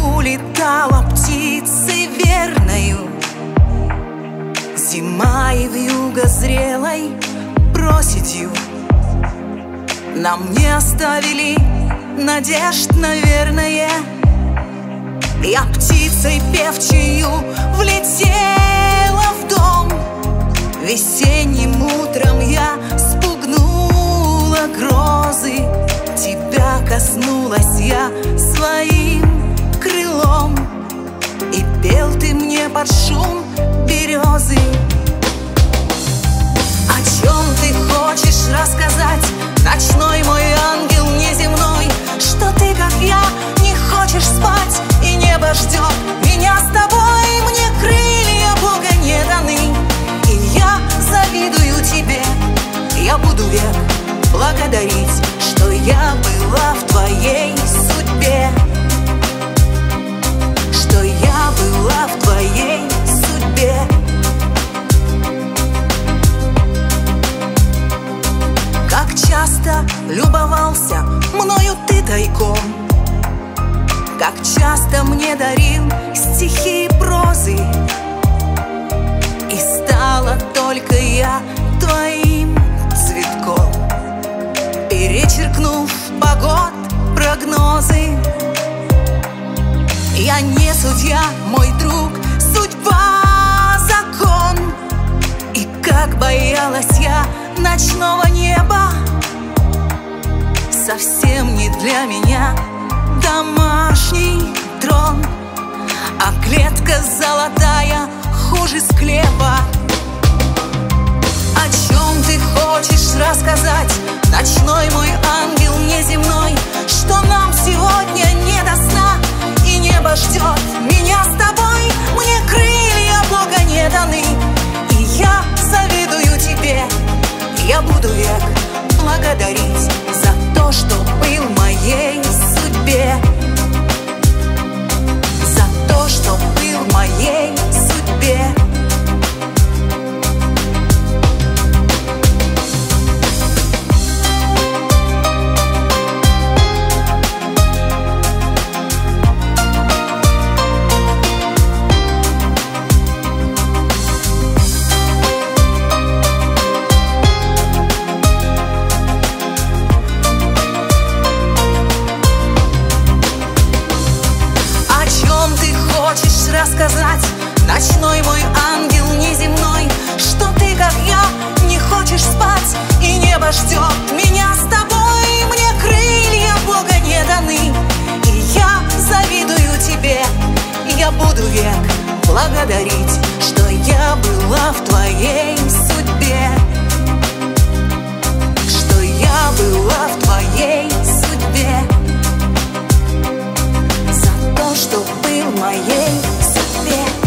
улетала птицей верною. Зима и вьюга зрелой проседью нам не оставили надежд, наверное. Я птицей певчею влетела в дом. Весенним утром я спугнула грозы. Тебя коснулась я своим крылом, и пел ты мне под шум березы. О чем ты хочешь рассказать, ночной мой ангел неземной? Что ты, как я, не хочешь спать, и небо ждет меня с тобой. Мне крылья Бога не даны, и я завидую тебе. Я буду век благодарить, что я была в твоей судьбе, что я была в твоей судьбе. Как часто любовался мною ты тайком, как часто мне дарил стихи и прозы, и стала только я твоим цветком, перечеркнув погод прогнозы. Я не судья, мой друг, судьба — закон. И как боялась я ночного неба, совсем не для меня домашний трон, а клетка золотая хуже склепа. О чем ты хочешь рассказать, ночной мой ангел неземной? Что нам сегодня не до сна, и небо ждет меня с тобой. Мне крылья Бога не даны, и я завидую тебе. Я буду век благодарить за то, что был в моей судьбе, за то, что был в моей судьбе. Рассказать, ночной мой ангел неземной? Что ты, как я, не хочешь спать, и небо ждет меня с тобой. Мне крылья Бога не даны, и я завидую тебе. Я буду век благодарить, что я была в твоей судьбе, что я была в твоей судьбе, за то, что был в моей судьбе.